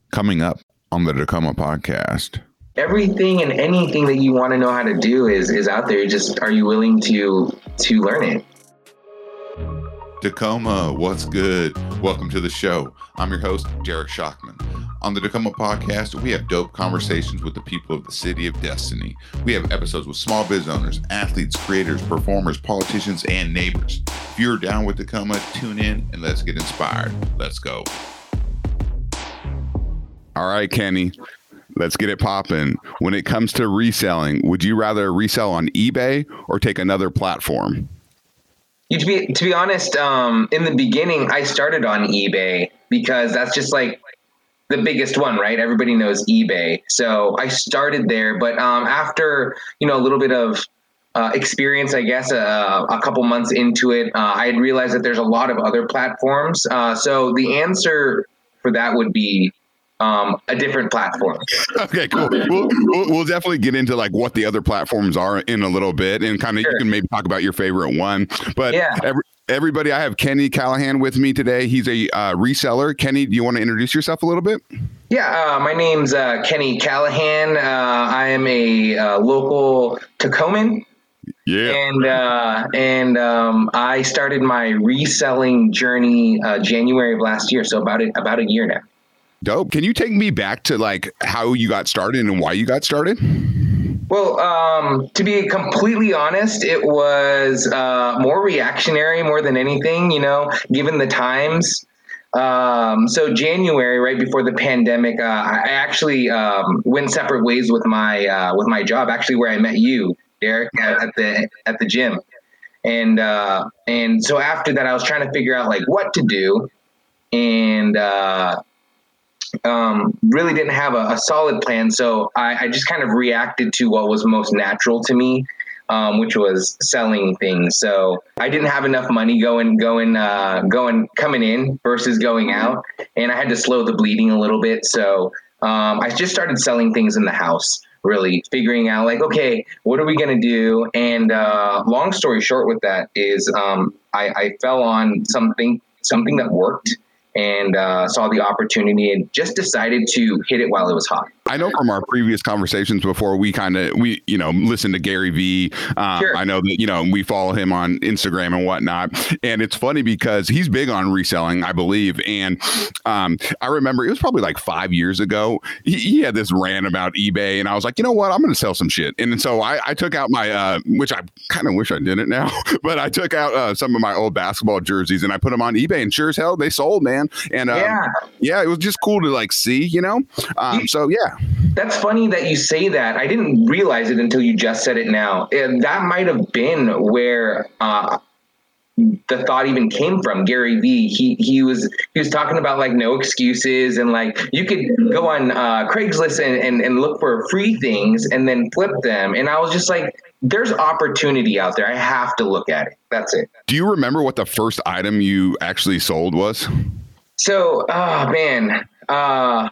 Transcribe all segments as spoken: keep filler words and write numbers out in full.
Coming up on the Tacoma podcast. Everything and anything that you want to know how to do is is out there. Just are you willing to to learn it? Tacoma, what's good? Welcome to the show. I'm your host, Derek Shockman. On the Tacoma podcast, we have dope conversations with the people of the city of Destiny. We have episodes with small biz owners, athletes, creators, performers, politicians, and neighbors. If you're down with Tacoma, tune in and let's get inspired. Let's go. All right, Kenny, let's get it popping. When it comes to reselling, would you rather resell on eBay or take another platform? You, to be to be honest, um, in the beginning, I started on eBay because that's just like the biggest one, right? Everybody knows eBay. So I started there, but um, after, you know, a little bit of uh, experience, I guess, uh, a couple months into it, uh, I had realized that there's a lot of other platforms. Uh, so the answer for that would be um, a different platform. Okay, cool. We'll, we'll, we'll definitely get into like what the other platforms are in a little bit, and kind of sure. You can maybe talk about your favorite one. But yeah. every, everybody, I have Kenny Callahan with me today. He's a uh, reseller. Kenny, do you want to introduce yourself a little bit? Yeah, uh, my name's uh, Kenny Callahan. Uh, I am a uh, local Tacoman. Yeah. And uh, and um, I started my reselling journey uh, January of last year, so about it about a year now. Dope. Can you take me back to like how you got started and why you got started? Well, um, to be completely honest, it was uh, more reactionary more than anything, you know, given the times. Um, so January, right before the pandemic, uh, I actually um, went separate ways with my uh, with my job, actually where I met you, Derek, at, at the at the gym. And uh, and so after that, I was trying to figure out like what to do. And uh Um, really didn't have a, a solid plan. So I, I just kind of reacted to what was most natural to me, um, which was selling things. So I didn't have enough money going, going, uh, going, coming in versus going out. And I had to slow the bleeding a little bit. So um, I just started selling things in the house, really figuring out like, okay, what are we going to do? And uh, long story short with that is um, I, I fell on something, something that worked. And uh, saw the opportunity and just decided to hit it while it was hot. I know from our previous conversations before, we kind of, we, you know, listen to Gary Vee. Um, sure. I know that, you know, we follow him on Instagram and whatnot. And it's funny because he's big on reselling, I believe. And um, I remember it was probably like five years ago. He, he had this rant about eBay. And I was like, you know what? I'm going to sell some shit. And so I, I took out my, uh, which I kind of wish I didn't now, but I took out uh, some of my old basketball jerseys and I put them on eBay. And sure as hell, they sold, man. And um, yeah. yeah, it was just cool to like see, you know? Um, you, so, yeah. That's funny that you say that. I didn't realize it until you just said it now. And that might have been where uh, the thought even came from. Gary Vee, he he was he was talking about like no excuses and like you could go on uh, Craigslist and, and, and look for free things and then flip them. And I was just like, there's opportunity out there. I have to look at it. That's it. Do you remember what the first item you actually sold was? So, oh man, uh,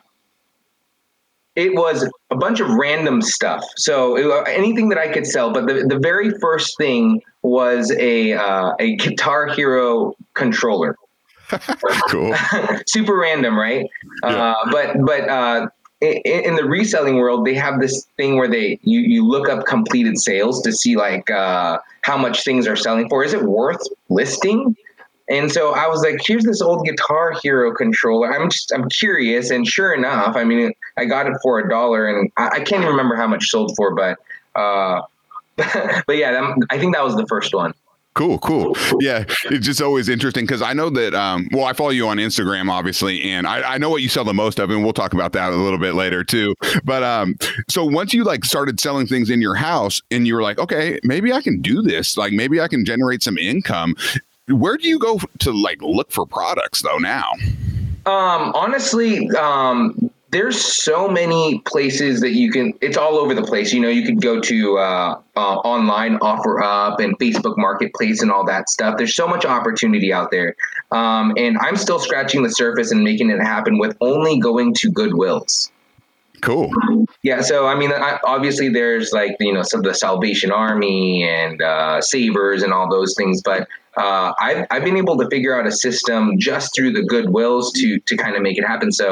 it was a bunch of random stuff. So it, anything that I could sell, but the, the very first thing was a uh, a Guitar Hero controller. Cool. Super random, right? Yeah. Uh, but but uh, in, in the reselling world, they have this thing where they you, you look up completed sales to see like uh, how much things are selling for. Is it worth listing? And so I was like, here's this old Guitar Hero controller. I'm just, I'm curious. And sure enough, I mean, I got it for a dollar and I, I can't even remember how much sold for, but, uh, but yeah, that, I think that was the first one. Cool, cool. Yeah, it's just always interesting because I know that, um, well, I follow you on Instagram, obviously, and I, I know what you sell the most of, and we'll talk about that a little bit later, too. But um, so once you, like, started selling things in your house and you were like, okay, maybe I can do this. Like, maybe I can generate some income. Where do you go to like look for products though now? Um, honestly, um, there's so many places that you can, it's all over the place. You know, you could go to uh, uh, online OfferUp and Facebook Marketplace and all that stuff. There's so much opportunity out there. Um, and I'm still scratching the surface and making it happen with only going to Goodwills. Cool. Yeah. So, I mean, I, obviously there's like, you know, some of the Salvation Army and uh, Savers and all those things. But uh, I've, I've been able to figure out a system just through the Goodwills to, to kind of make it happen. So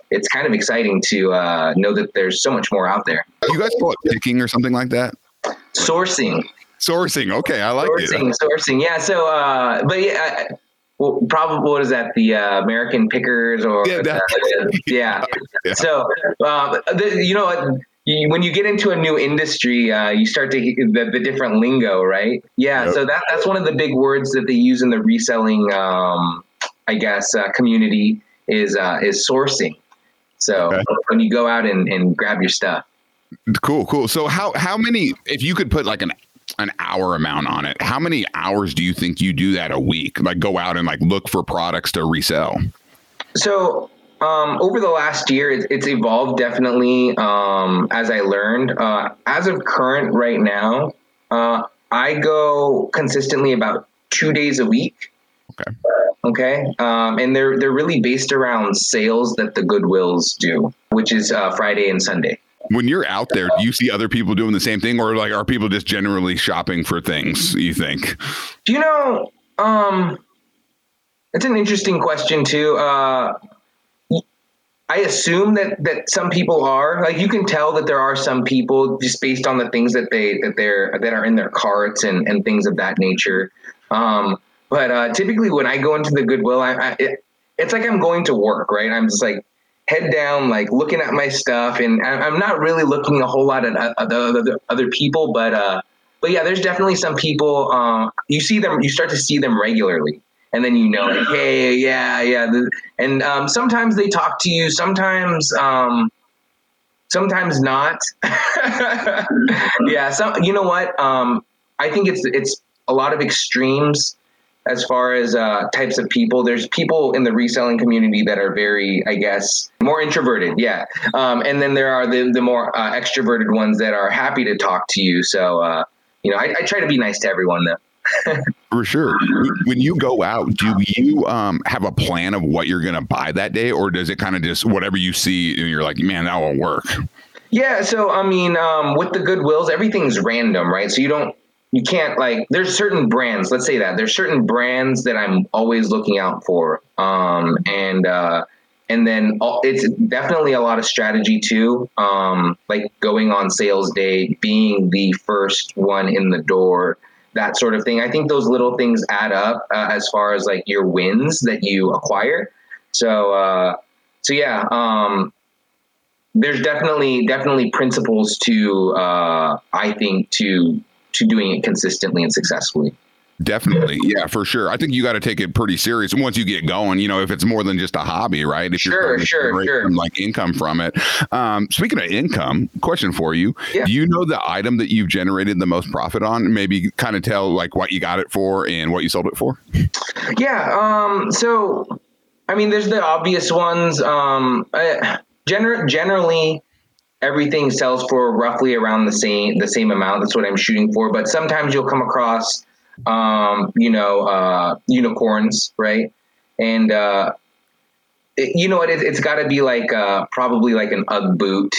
it's kind of exciting to uh, know that there's so much more out there. You guys call it picking or something like that? Sourcing. Sourcing. Okay. I like sourcing, it. Sourcing. Yeah. So, uh, but yeah, well, probably what is that? The uh, American Pickers or yeah. That, the, yeah. yeah. So, uh, the, you know, when you get into a new industry, uh, you start to hear the, the different lingo, right? Yeah. Yep. So that that's one of the big words that they use in the reselling, um, I guess, uh, community is uh, is sourcing. So okay. when you go out and, and grab your stuff. Cool, cool. So how how many, if you could put like an an hour amount on it, how many hours do you think you do that a week? Like go out and like look for products to resell? So um, over the last year, it, it's evolved definitely um, as I learned. Uh, as of current right now, uh, I go consistently about two days a week. Okay. Okay. Um, and they're they're really based around sales that the Goodwills do, which is uh, Friday and Sunday. When you're out there, do you see other people doing the same thing, or like are people just generally shopping for things, you think? You know, um, it's an interesting question too. Uh, I assume that, that some people are, like, you can tell that there are some people just based on the things that they that they're that are in their carts and, and things of that nature. Um, but uh, typically when I go into the Goodwill, I, I it, it's like I'm going to work, right? I'm just like head down, like looking at my stuff, and I'm not really looking a whole lot at other other people, but uh, but yeah, there's definitely some people. Uh, you see them, you start to see them regularly. And then, you know, like, hey, yeah, yeah. And um, sometimes they talk to you. Sometimes, um, sometimes not. yeah. So, you know what? Um, I think it's it's a lot of extremes as far as uh, types of people. There's people in the reselling community that are very, I guess, more introverted. Yeah. Um, and then there are the, the more uh, extroverted ones that are happy to talk to you. So, uh, you know, I, I try to be nice to everyone, though. For sure. When you go out, do you um, have a plan of what you're going to buy that day, or does it kind of just whatever you see and you're like, man, that won't work? Yeah. So, I mean, um, with the Goodwills, everything's random, right? So you don't, you can't like, there's certain brands, let's say that there's certain brands that I'm always looking out for. Um, and, uh, and then it's definitely a lot of strategy too. Um, like going on sales day, being the first one in the door, that sort of thing. I think those little things add up uh, as far as like your wins that you acquire. So, uh, so yeah, um, there's definitely, definitely principles to, uh, I think to, to doing it consistently and successfully. Definitely. Yeah, for sure. I think you got to take it pretty serious once you get going, you know, if it's more than just a hobby, right? If sure, you're sure, sure. Some, like income from it. Um, speaking of income, question for you. Yeah. Do you know the item that you've generated the most profit on? Maybe kind of tell like what you got it for and what you sold it for? Yeah. Um, so, I mean, there's the obvious ones. Um, uh, gener- generally, everything sells for roughly around the same, the same amount. That's what I'm shooting for. But sometimes you'll come across um, you know, uh, unicorns, right? And, uh, it, you know what, it, it's gotta be like, uh, probably like an Ugg boot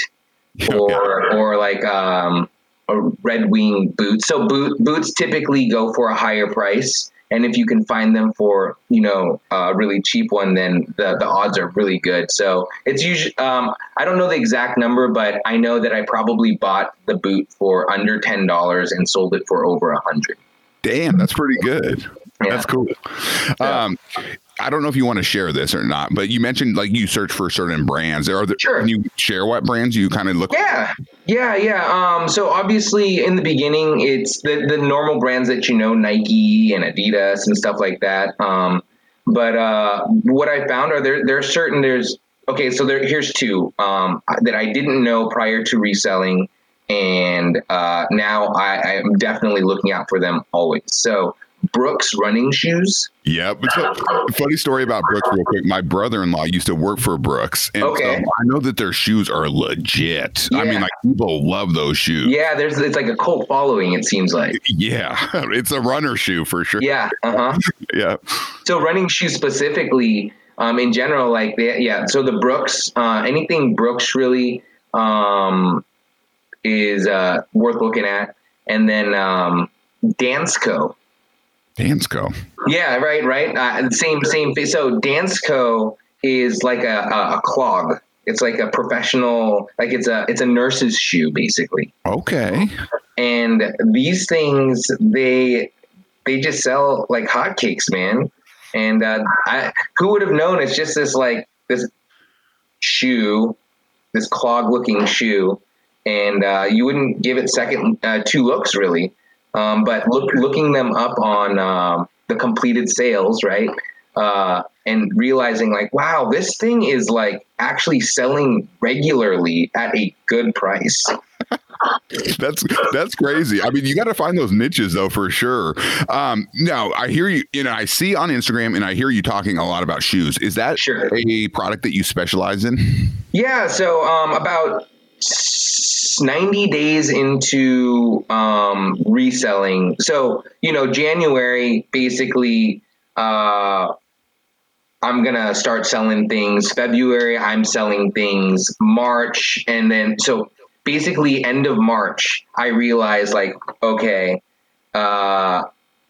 or, or like, um, a Red Wing boot. So boot boots typically go for a higher price. And if you can find them for, you know, a really cheap one, then the, the odds are really good. So it's usually, um, I don't know the exact number, but I know that I probably bought the boot for under ten dollars and sold it for over a hundred. Damn, that's pretty good. Yeah. That's cool. Yeah. Um, I don't know if you want to share this or not, but you mentioned like you search for certain brands. Are there, sure. Can you share what brands you kind of look Yeah, for? yeah, yeah. Um, so obviously in the beginning, it's the, the normal brands that you know, Nike and Adidas and stuff like that. Um, but uh, what I found are there there are certain there's okay. So there here's two um, that I didn't know prior to reselling. And uh, now I, I'm definitely looking out for them always. So Brooks running shoes. Yeah. But so, funny story about Brooks real quick. My brother-in-law used to work for Brooks. And okay. so I know that their shoes are legit. Yeah. I mean, like people love those shoes. Yeah. There's, it's like a cult following, it seems like. Yeah. It's a runner shoe for sure. Yeah. Uh-huh. Yeah. So running shoes specifically, um, in general, like, they, yeah. So the Brooks, uh, anything Brooks really, um, is uh, worth looking at. And then um, Dansko. Dansko. Yeah, right, right. Uh, same, same. So Dansko is like a, a, a clog. It's like a professional, like it's a it's a nurse's shoe basically. Okay. And these things, they they just sell like hotcakes, man. And uh, I, who would have known? It's just this like this shoe, this clog-looking shoe, and uh, you wouldn't give it second uh, two looks really. Um, but look, looking them up on uh, the completed sales, right? Uh, and realizing like, wow, this thing is like actually selling regularly at a good price. That's that's crazy. I mean, you got to find those niches though, for sure. Um, now I hear you, you know, I see on Instagram and I hear you talking a lot about shoes. Is that sure. a product that you specialize in? Yeah. So um, about ninety days into um, reselling. So, you know, January, basically, uh, I'm going to start selling things. February, I'm selling things. March. And then, so basically end of March, I realized like, okay, uh,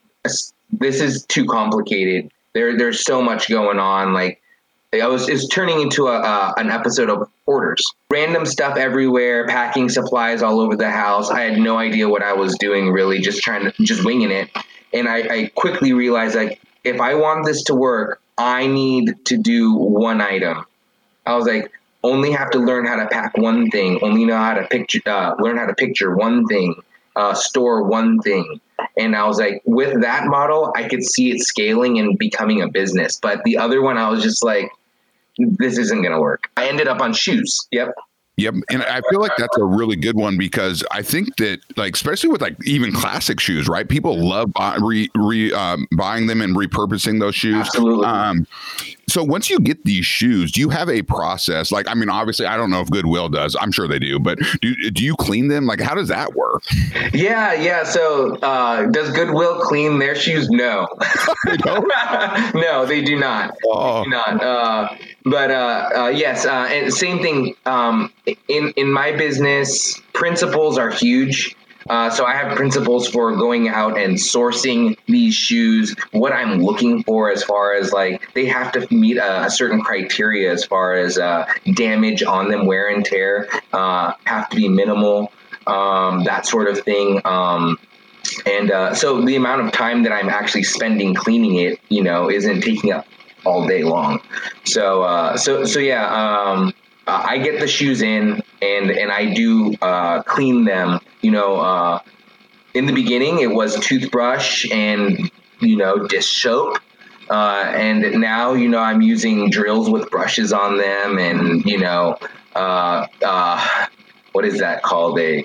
this is too complicated. There, there's so much going on. Like I was, it's turning into a, uh, an episode of Hoarders. Random stuff everywhere, packing supplies all over the house. I had no idea what I was doing, really, just trying to, just winging it. And I, I quickly realized like, if I want this to work, I need to do one item. I was like, only have to learn how to pack one thing, only know how to picture, uh, learn how to picture one thing, uh, store one thing. And I was like, with that model, I could see it scaling and becoming a business. But the other one, I was just like, this isn't going to work. I ended up on shoes. Yep. Yep. And I feel like that's a really good one because I think that like, especially with like even classic shoes, right? People love buy, re, re, um, buying them and repurposing those shoes. Absolutely. Um, so once you get these shoes, do you have a process? Like, I mean, obviously I don't know if Goodwill does, I'm sure they do, but do, do you clean them? Like, how does that work? Yeah. Yeah. So, uh, does Goodwill clean their shoes? No, they don't? No, they do not. Oh. They do not. Uh, but, uh, uh, yes. Uh, and same thing, um, in, in my business, principles are huge. Uh, so I have principles for going out and sourcing these shoes, what I'm looking for as far as like they have to meet a, a certain criteria as far as uh, damage on them, wear and tear, uh, have to be minimal, um, that sort of thing. Um, and uh, so the amount of time that I'm actually spending cleaning it, you know, isn't taking up all day long. So, uh, so, so yeah, um, I get the shoes in and, and I do uh, clean them. You know, uh, in the beginning, it was toothbrush and, you know, dish soap. Uh, and now, you know, I'm using drills with brushes on them and, you know, uh, uh, what is that called? A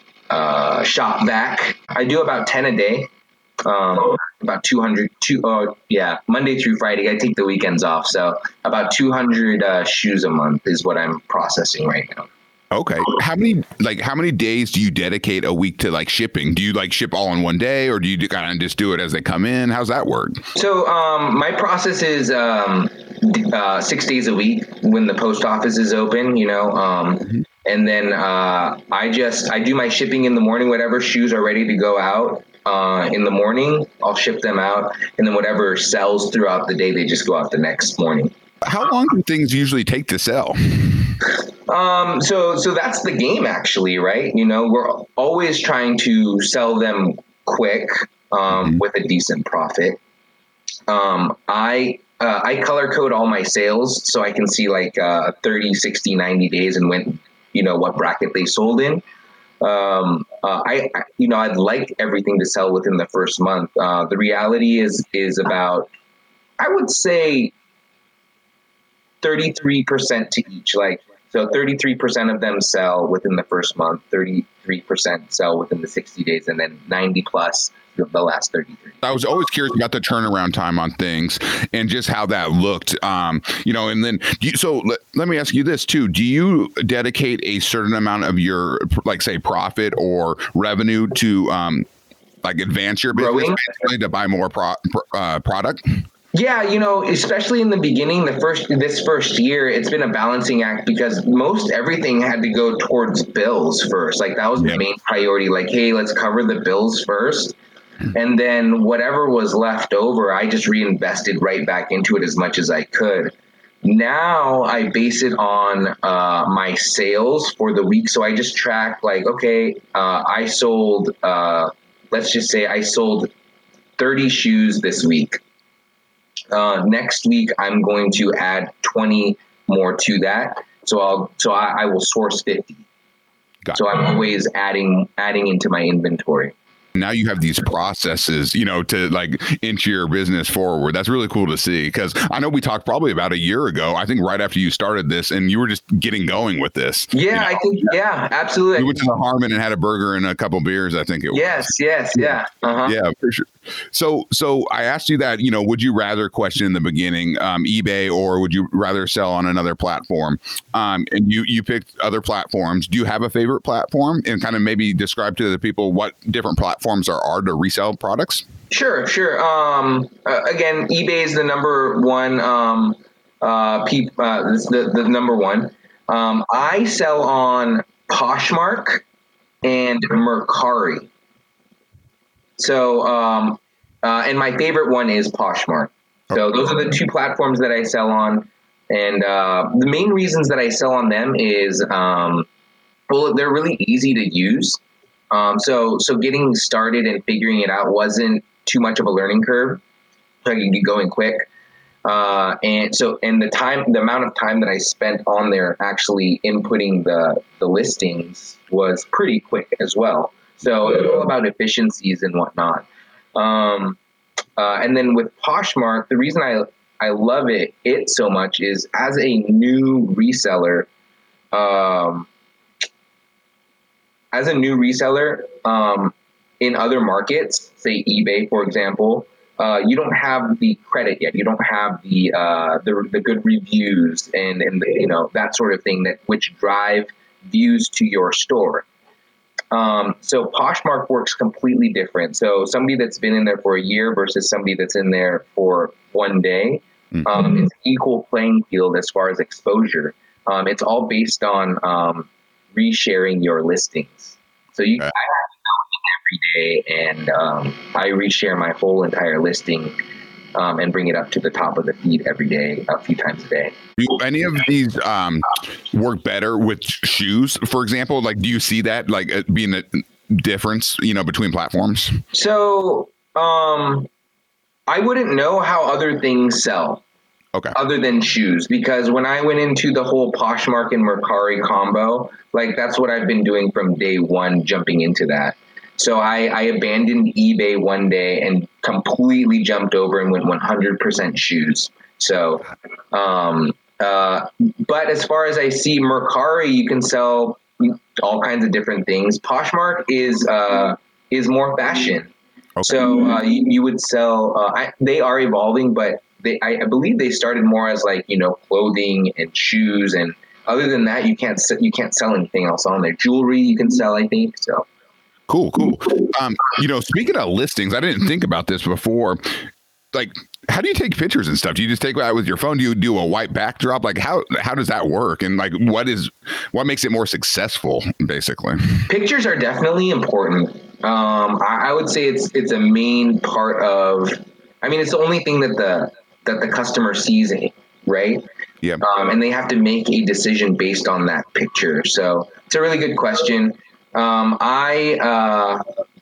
uh, shop vac. I do about ten a day. Um, about two hundred, two, oh, yeah, Monday through Friday. I take the weekends off. So about two hundred uh, shoes a month is what I'm processing right now. Okay. How many, like, how many days do you dedicate a week to like shipping? Do you like ship all in one day or do you kind of just do it as they come in? How's that work? So, um, my process is, um, uh, six days a week when the post office is open, you know, um, mm-hmm. and then, uh, I just, I do my shipping in the morning, whatever shoes are ready to go out, uh, in the morning, I'll ship them out. And then whatever sells throughout the day, they just go out the next morning. How long do things usually take to sell? Um, so, so that's the game actually, right? You know, we're always trying to sell them quick, um, mm-hmm. with a decent profit. Um, I, uh, I color code all my sales so I can see like, uh, thirty, sixty, ninety days and when, you know, what bracket they sold in. Um, uh, I, I, you know, I'd like everything to sell within the first month. Uh, the reality is, is about, I would say, thirty-three percent to each. Like, so thirty-three percent of them sell within the first month, thirty-three percent sell within the sixty days, and then ninety plus the last thirty-three. I was always curious about the turnaround time on things and just how that looked. Um, you know, and then, you, so let, let me ask you this too. Do you dedicate a certain amount of your, like say profit or revenue to, um, like advance your business basically to buy more pro, uh, product? Yeah, you know, especially in the beginning, the first this first year, it's been a balancing act because most everything had to go towards bills first. Like that was the main priority. Like, hey, let's cover the bills first. And then whatever was left over, I just reinvested right back into it as much as I could. Now I base it on uh, my sales for the week. So I just track like, okay, uh, I sold, uh, let's just say I sold thirty shoes this week. Uh, next week, I'm going to add twenty more to that. So I'll, so I, I will source fifty. Got so it. I'm always adding, adding into my inventory. Now you have these processes, you know, to like inch your business forward. That's really cool to see, because I know we talked probably about a year ago, I think right after you started this, and you were just getting going with this. Yeah, you know? I think, yeah, absolutely. We went to the Harmon and had a burger and a couple beers, I think it was. Yes, yes, yeah. Uh-huh. Yeah, for sure. So, so I asked you that, you know, would you rather question in the beginning um, eBay, or would you rather sell on another platform? Um, and you, you picked other platforms. Do you have a favorite platform, and kind of maybe describe to the people what different platforms are, are to resell products? Sure, sure. Um, uh, again, eBay is the number one, um, uh, pe- uh, the, the number one. Um, I sell on Poshmark and Mercari. So, um, uh, and my favorite one is Poshmark. So those are the two platforms that I sell on. And uh, the main reasons that I sell on them is, um, well, they're really easy to use. Um, so, so getting started and figuring it out wasn't too much of a learning curve. So I could get going quick. Uh, and so, and the time, the amount of time that I spent on there actually inputting the, the listings was pretty quick as well. So it's all about efficiencies and whatnot. Um, uh, and then with Poshmark, the reason I, I love it, it so much is as a new reseller, um, as a new reseller, um, in other markets, say eBay, for example, uh, you don't have the credit yet. You don't have the, uh, the, the good reviews and, and the, you know, that sort of thing that, which drive views to your store. Um, so Poshmark works completely different. So somebody that's been in there for a year versus somebody that's in there for one day, mm-hmm. um, it's equal playing field as far as exposure. Um, it's all based on, um, resharing your listings. So you, right. I have to go in every day and um, I reshare my whole entire listing um, and bring it up to the top of the feed every day, a few times a day. Do any of these um, work better with shoes, for example? Like, do you see that like being a difference, you know, between platforms? So um, I wouldn't know how other things sell. Okay. Other than shoes, because when I went into the whole Poshmark and Mercari combo, like that's what I've been doing from day one, jumping into that. So I, I abandoned eBay one day and completely jumped over and went one hundred percent shoes. So, um, uh, but as far as I see Mercari, you can sell all kinds of different things. Poshmark is, uh, is more fashion. Okay. So uh, you, you would sell, uh, I, they are evolving, but They, I, I believe they started more as like, you know, clothing and shoes, and other than that, you can't you can't sell anything else on there. Jewelry you can sell, I think. So cool, cool. Um, you know, speaking of listings, I didn't think about this before. Like, how do you take pictures and stuff? Do you just take it out with your phone? Do you do a white backdrop? Like, how how does that work? And like, what is what makes it more successful, basically? Pictures are definitely important. Um, I, I would say it's it's a main part of. I mean, it's the only thing that the that the customer sees, right? Yeah. Um, and they have to make a decision based on that picture. So it's a really good question. Um, I uh,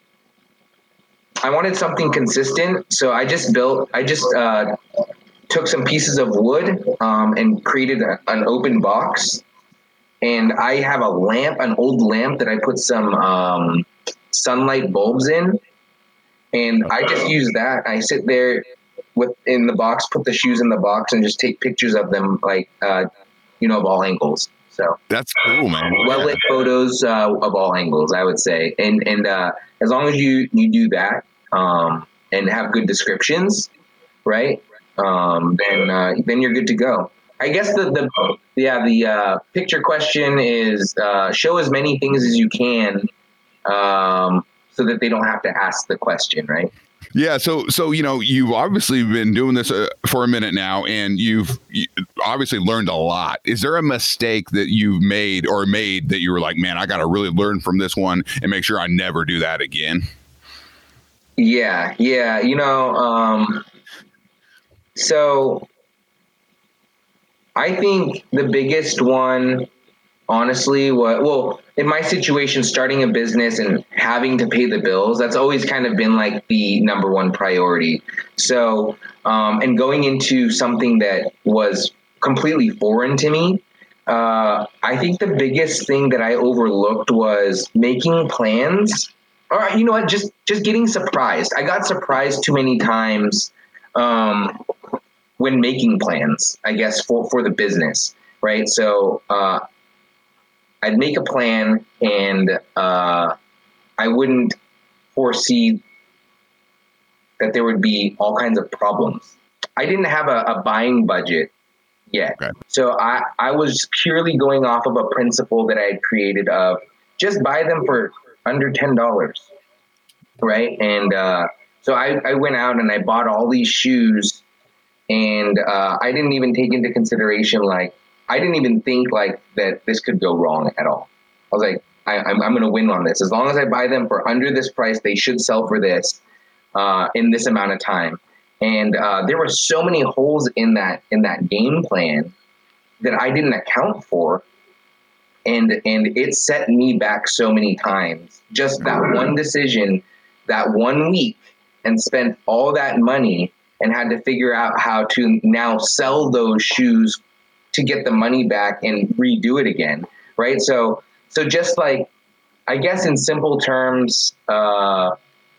I wanted something consistent, so I just built. I just uh, took some pieces of wood um, and created a, an open box. And I have a lamp, an old lamp that I put some um, sunlight bulbs in, and I just use that. I sit there. With in the box, put the shoes in the box, and just take pictures of them, like uh, you know, of all angles. So that's cool, man. Well lit photos uh, of all angles, I would say, and and uh, as long as you you do that um, and have good descriptions, right? Um, then uh, then you're good to go. I guess the the yeah the uh, picture question is uh, show as many things as you can, um, so that they don't have to ask the question, right? Yeah. So, so, you know, you've obviously been doing this uh, for a minute now, and you've you obviously learned a lot. Is there a mistake that you've made or made that you were like, man, I got to really learn from this one and make sure I never do that again? Yeah. Yeah. You know, um, so I think the biggest one, honestly, what well, in my situation, starting a business and having to pay the bills, that's always kind of been like the number one priority. So, um, and going into something that was completely foreign to me, uh, I think the biggest thing that I overlooked was making plans. Or you know what, just just getting surprised. I got surprised too many times um, when making plans, I guess, for, for the business, right? So uh, I'd make a plan and uh, I wouldn't foresee that there would be all kinds of problems. I didn't have a, a buying budget yet. Okay. So I, I was purely going off of a principle that I had created of just buy them for under ten dollars, right? And uh, so I, I went out and I bought all these shoes, and uh, I didn't even take into consideration, like, I didn't even think like that this could go wrong at all. I was like, I, I'm, I'm going to win on this. As long as I buy them for under this price, they should sell for this uh, in this amount of time. And uh, there were so many holes in that in that game plan that I didn't account for. And and it set me back so many times. Just that one decision, that one week, and spent all that money and had to figure out how to now sell those shoes to get the money back and redo it again, right? So so just like, I guess in simple terms, uh,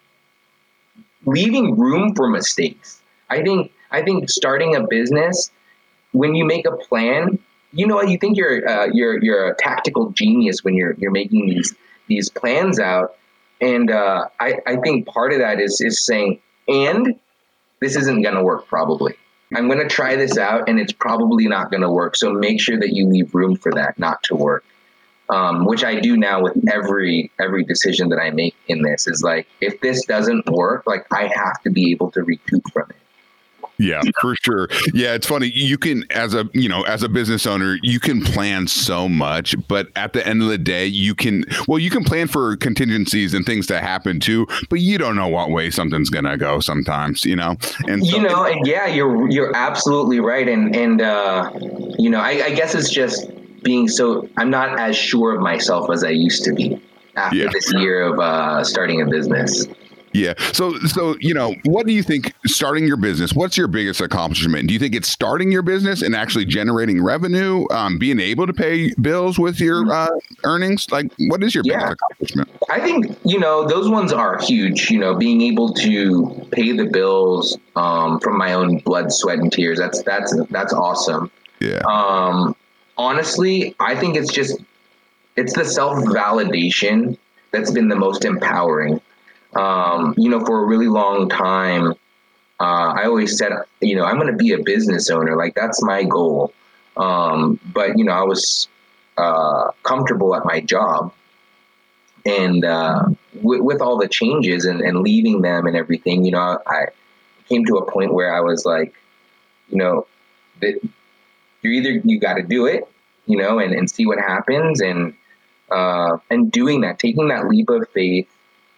leaving room for mistakes. I think I think starting a business, when you make a plan, you know, you think you're uh, you're you're a tactical genius when you're you're making these these plans out, and uh, I I think part of that is is saying, and this isn't going to work probably. I'm going to try this out, and it's probably not going to work. So make sure that you leave room for that not to work. Um, which I do now with every every decision that I make in this is like, if this doesn't work, like I have to be able to recoup from it. Yeah, for sure. Yeah, it's funny. You can, as a, you know, as a business owner, you can plan so much, but at the end of the day, you can, well, you can plan for contingencies and things to happen too, but you don't know what way something's going to go sometimes, you know? And so, you know, and yeah, you're, you're absolutely right. And, and, uh, you know, I, I guess it's just being so, I'm not as sure of myself as I used to be after yeah. this year of uh, starting a business. Yeah. So, so, you know, what do you think starting your business, what's your biggest accomplishment? Do you think it's starting your business and actually generating revenue, um, being able to pay bills with your uh, earnings? Like, what is your yeah. biggest accomplishment? I think, you know, those ones are huge, you know, being able to pay the bills um, from my own blood, sweat, and tears. That's, that's, that's awesome. Yeah. Um, honestly, I think it's just, it's the self-validation that's been the most empowering. Um, you know, for a really long time, uh, I always said, you know, I'm going to be a business owner. Like, that's my goal. Um, but, you know, I was uh, comfortable at my job. And uh, w- with all the changes and, and leaving them and everything, you know, I came to a point where I was like, you know, that you're either, you got to do it, you know, and, and see what happens. And, uh, and doing that, taking that leap of faith,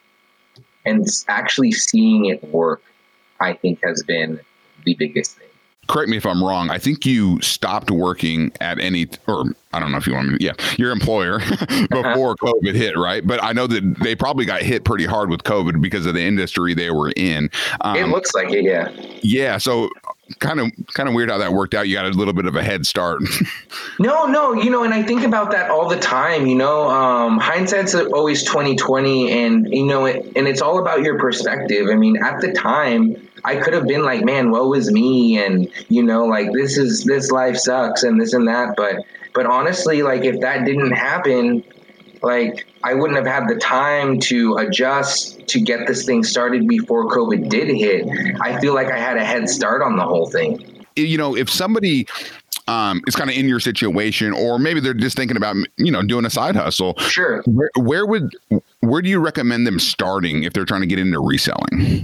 and actually seeing it work, I think, has been the biggest thing. Correct me if I'm wrong. I think you stopped working at any, or I don't know if you want me to, yeah, your employer before uh-huh. COVID hit, right? But I know that they probably got hit pretty hard with COVID because of the industry they were in. Um, it looks like it, yeah. Yeah. So kind of, kind of weird how that worked out. You got a little bit of a head start. no, no, you know, and I think about that all the time, you know, um, hindsight's always twenty twenty, and, you know, it, and it's all about your perspective. I mean, at the time, I could have been like, man, woe is me. And, you know, like, this is, this life sucks and this and that. But, but honestly, like, if that didn't happen, like, I wouldn't have had the time to adjust to get this thing started before COVID did hit. I feel like I had a head start on the whole thing. You know, if somebody um, is kind of in your situation, or maybe they're just thinking about, you know, doing a side hustle. Sure. Where, where would, where do you recommend them starting if they're trying to get into reselling?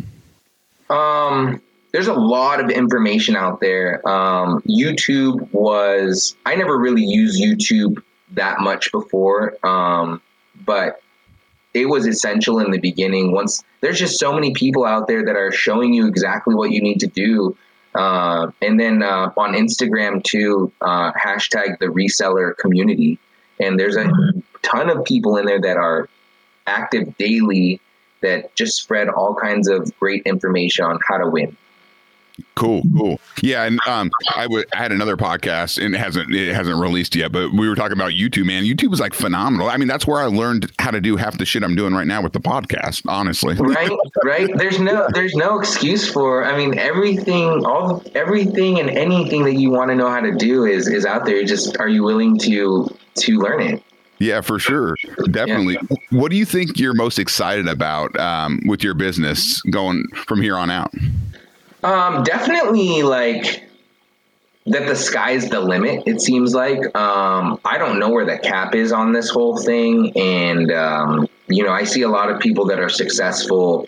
Um, there's a lot of information out there. Um, YouTube was, I never really used YouTube that much before. Um, but it was essential in the beginning. Once there's just so many people out there that are showing you exactly what you need to do. Uh, and then uh, on Instagram too, uh, hashtag the reseller community. And there's a ton of people in there that are active daily that just spread all kinds of great information on how to win. Cool, cool. Yeah, and um, I, w- I had another podcast, and it hasn't it hasn't released yet, but we were talking about YouTube, man. YouTube is like phenomenal. I mean, that's where I learned how to do half the shit I'm doing right now with the podcast, honestly. Right, right. There's no there's no excuse for. I mean, everything, all everything, and anything that you want to know how to do is is out there. Just are you willing to to learn it? Yeah, for sure. Definitely. Yeah. What do you think you're most excited about um, with your business going from here on out? Um, definitely like that the sky's the limit, it seems like. Um, I don't know where the cap is on this whole thing. And, um, you know, I see a lot of people that are successful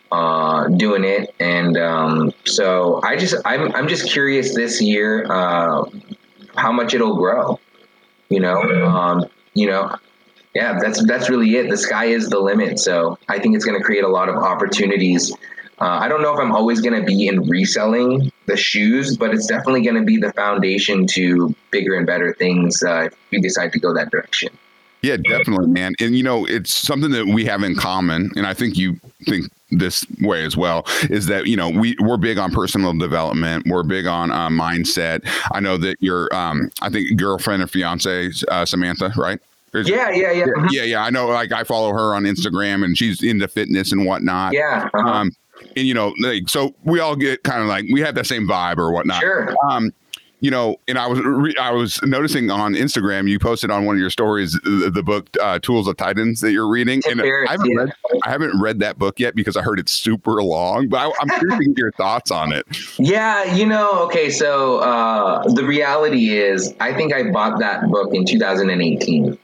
uh, doing it. And um, so I just, I'm, I'm just curious this year uh, how much it'll grow, you know, um, you know, yeah, that's, that's really it. The sky is the limit. So I think it's going to create a lot of opportunities. Uh, I don't know if I'm always going to be in reselling the shoes, but it's definitely going to be the foundation to bigger and better things uh, if we decide to go that direction. Yeah, definitely, man. And, you know, it's something that we have in common, and I think you think this way as well, is that, you know, we, we're big on personal development. We're big on uh, mindset. I know that your, um, I think, girlfriend or fiance, uh, Samantha, right? There's, yeah, yeah, yeah. Yeah, yeah, yeah. I know, like, I follow her on Instagram, and she's into fitness and whatnot. Yeah. Uh-huh. Um, and, you know, like, so we all get kind of like, we have that same vibe or whatnot. Sure. Um, you know, and I was re- I was noticing on Instagram, you posted on one of your stories the, the book uh, Tools of Titans that you're reading. Tim and Ferriss, I haven't, yeah. read, I haven't read that book yet because I heard it's super long, but I, I'm curious to get your thoughts on it. Yeah, you know, okay, so uh, the reality is I think I bought that book in two thousand eighteen.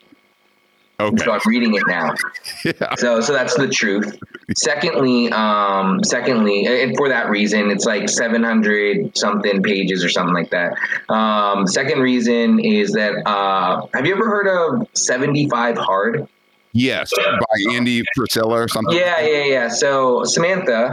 Okay. So I'm reading it now. Yeah. So, so that's the truth. Secondly, um, secondly, and for that reason, it's like seven hundred something pages or something like that. Um, second reason is that, uh, have you ever heard of seventy-five Hard? Yes. By Andy Frisella or something. Yeah, yeah, yeah. So Samantha,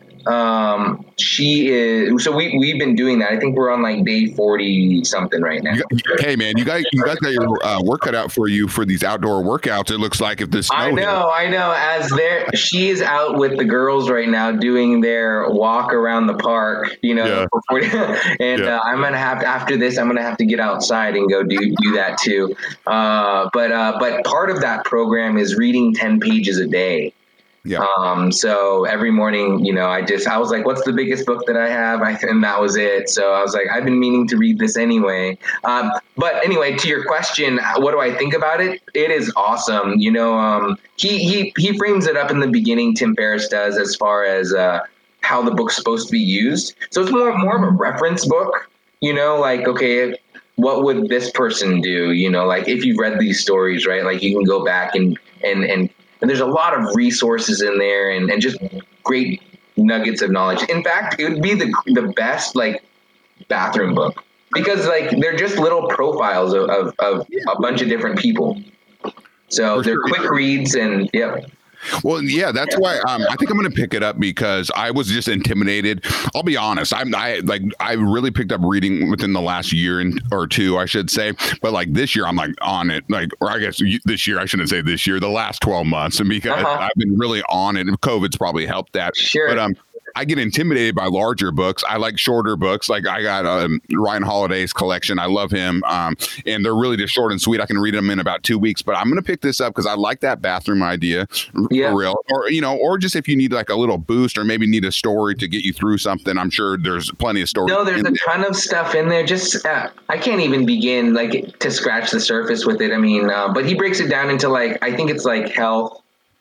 um, she is, so we, we've been doing that. I think we're on like day forty something right now. You, hey man, you guys, you guys got your uh, work cut out for you for these outdoor workouts. It looks like if the snow I know, hit. I know. As there, she is out with the girls right now doing their walk around the park, you know, yeah. before, and yeah. uh, I'm going to have to, after this, I'm going to have to get outside and go do, do that too. Uh, but, uh, but part of that program is reading ten pages a day. Yeah. Um, so every morning, you know, I just, I was like, what's the biggest book that I have? I, and that was it. So I was like, I've been meaning to read this anyway. Um, but anyway, to your question, what do I think about it? It is awesome. You know, um, he, he, he frames it up in the beginning. Tim Ferriss does, as far as, uh, how the book's supposed to be used. So it's more, more of a reference book, you know, like, okay, what would this person do? You know, like if you've read these stories, right? Like you can go back and, and, and, And there's a lot of resources in there and, and just great nuggets of knowledge. In fact, it would be the the best like bathroom book because like they're just little profiles of, of, of a bunch of different people. So For they're sure. quick reads and yeah. Well, yeah, that's why um, I think I'm going to pick it up because I was just intimidated. I'll be honest. I'm I like I really picked up reading within the last year and, or two, I should say. But like this year, I'm like on it. Like, or I guess this year, I shouldn't say this year, the last twelve months. And because uh-huh. I've been really on it, and COVID's probably helped that. Sure. But um, I get intimidated by larger books. I like shorter books. Like I got um, Ryan Holiday's collection. I love him. Um, and they're really just short and sweet. I can read them in about two weeks, but I'm going to pick this up because I like that bathroom idea yeah. for real. Or, you know, or just if you need like a little boost or maybe need a story to get you through something, I'm sure there's plenty of stories. No, there's a there. ton of stuff in there. Just, uh, I can't even begin like to scratch the surface with it. I mean, uh, but he breaks it down into like, I think it's like health,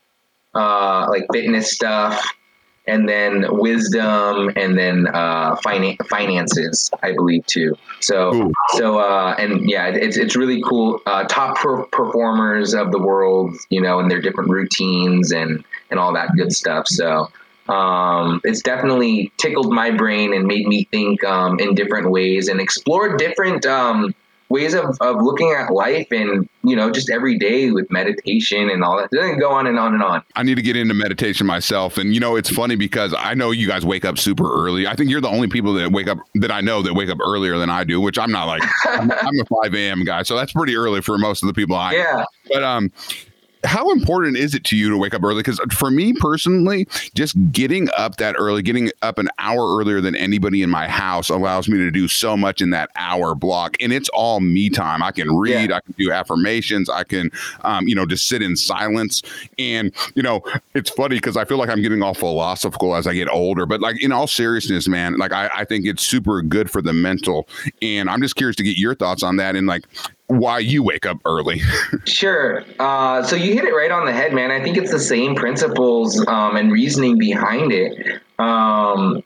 uh, like fitness stuff. And then wisdom, and then uh, finan- finances, I believe too. So, Ooh. so, uh, and yeah, it's it's really cool. Uh, top per- performers of the world, you know, and their different routines and and all that good stuff. So, um, it's definitely tickled my brain and made me think um, in different ways and explore different um, ways of, of looking at life and, you know, just every day with meditation and all that. It doesn't go on and on and on. I need to get into meditation myself. And, you know, it's funny because I know you guys wake up super early. I think you're the only people that wake up that I know that wake up earlier than I do, which I'm not like, I'm, I'm a five a.m. guy. So that's pretty early for most of the people I yeah. know. But, um, how important is it to you to wake up early? Because for me personally, just getting up that early, getting up an hour earlier than anybody in my house allows me to do so much in that hour block. And it's all me time. I can read, yeah. I can do affirmations. I can, um, you know, just sit in silence. And, you know, it's funny because I feel like I'm getting all philosophical as I get older. But like in all seriousness, man, like I, I think it's super good for the mental. And I'm just curious to get your thoughts on that and like, why you wake up early. Sure. Uh, so you hit it right on the head, man. I think it's the same principles um, and reasoning behind it. Um,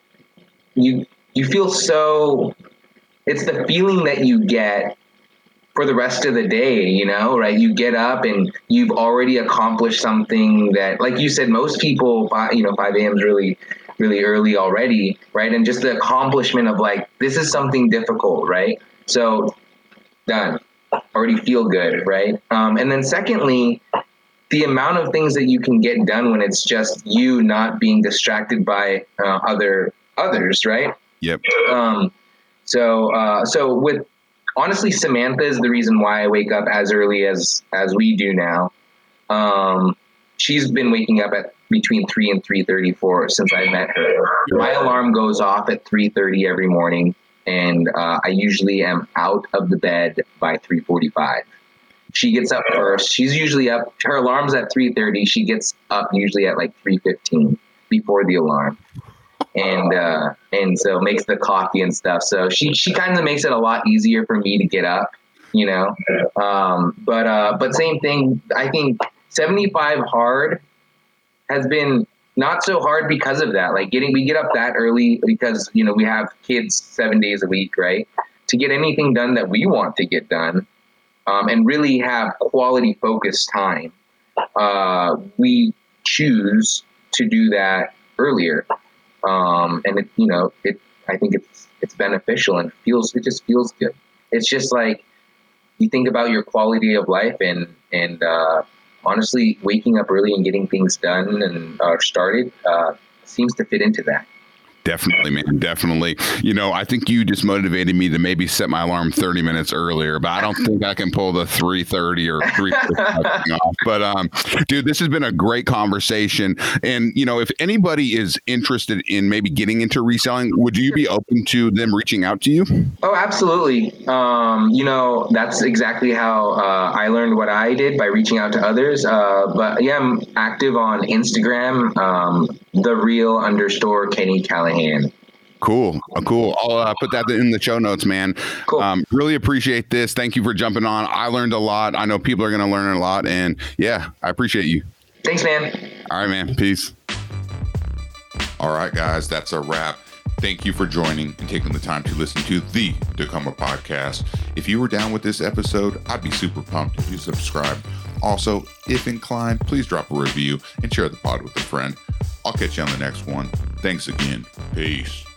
you you feel so, it's the feeling that you get for the rest of the day, you know, right? You get up and you've already accomplished something that, like you said, most people, you know, five a.m. is really, really early already, right? And just the accomplishment of like, this is something difficult, right? So done. Already feel good, right? Um, and then secondly, the amount of things that you can get done when it's just you not being distracted by uh, other others, right? Yep. Um, so, uh, so with honestly, Samantha is the reason why I wake up as early as as we do now. Um, she's been waking up at between three and three thirty for since I met her. My alarm goes off at three thirty every morning. And uh, I usually am out of the bed by three forty-five. She gets up first. She's usually up. Her alarm's at three thirty. She gets up usually at like three fifteen before the alarm. And uh, and so makes the coffee and stuff. So she she kind of makes it a lot easier for me to get up, you know. Um, but uh, but same thing. I think seventy-five hard has been not so hard because of that. Like getting, we get up that early because, you know, we have kids seven days a week, right? To get anything done that we want to get done, um, and really have quality focused time. Uh, we choose to do that earlier. Um, and it, you know, it, I think it's, it's beneficial and feels, it just feels good. It's just like, you think about your quality of life and, and, uh, honestly, waking up early and getting things done and uh, started uh, seems to fit into that. Definitely, man. Definitely. You know, I think you just motivated me to maybe set my alarm thirty minutes earlier, but I don't think I can pull the three thirty or three off. But, um, dude, this has been a great conversation. And, you know, if anybody is interested in maybe getting into reselling, would you be open to them reaching out to you? Oh, absolutely. Um, you know, that's exactly how uh, I learned what I did by reaching out to others. Uh, but yeah, I'm active on Instagram, um, the real underscore Kenny Callahan. Cool. Cool. I'll uh, put that in the show notes, man. Cool. Um, really appreciate this. Thank you for jumping on. I learned a lot. I know people are going to learn a lot. And yeah, I appreciate you. Thanks, man. All right, man. Peace. All right, guys, that's a wrap. Thank you for joining and taking the time to listen to the Tacoma Podcast. If you were down with this episode, I'd be super pumped if you subscribed. Also, if inclined, please drop a review and share the pod with a friend. I'll catch you on the next one. Thanks again. Peace.